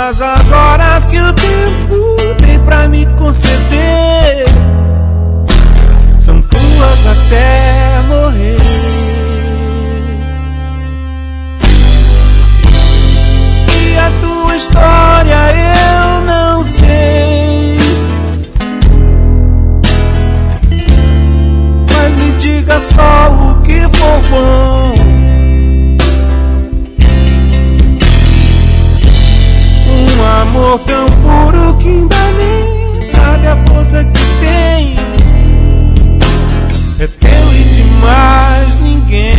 todas as horas que o tempo tem pra me conceder são tuas até morrer. E a tua história eu não sei, mas me diga só o que for bom. Um amor tão puro que ainda nem sabe a força que tem. É teu e de mais ninguém.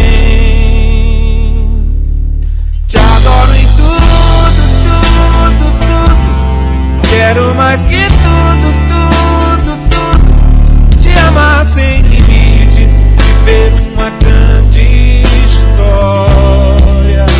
Te adoro em tudo, tudo, tudo. Quero mais que tudo, tudo, tudo. Te amar sem limites, viver uma grande história.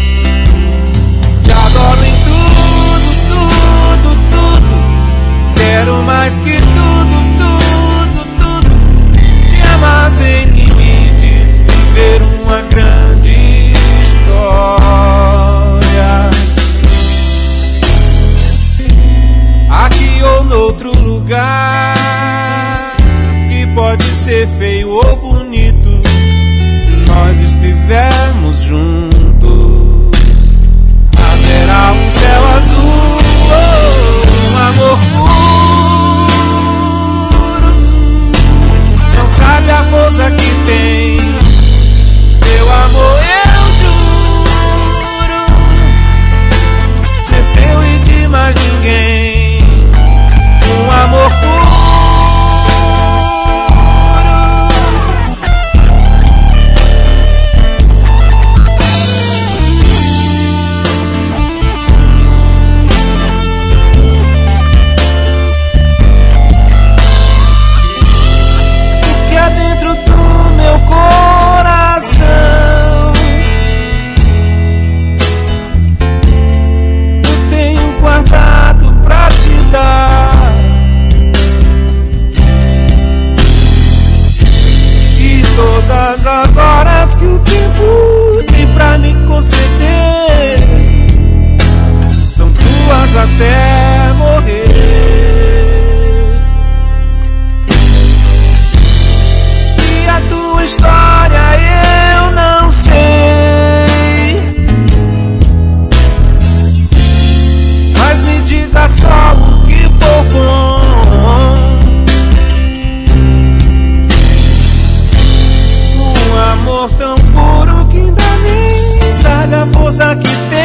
Te adoro em tudo, tudo, tudo. Quero mais que tudo, tudo, tudo. Te amar sem limites, viver uma grande história. Aqui ou noutro lugar, que pode ser feio ou bonito, se nós estivermos juntos, haverá um céu azul, um amor puro. Não sabe a força que tem teu amor, eu juro, ser teu e de mais ninguém. Um amor puro. Porque há dentro do meu coração eu tenho guardado pra te dar. Todas as horas que o tempo tem pra me conceder são tuas até morrer. E a tua história eu não sei, mas me diga só o que for bom. Amor tão puro que ainda nem sabe a força que tem.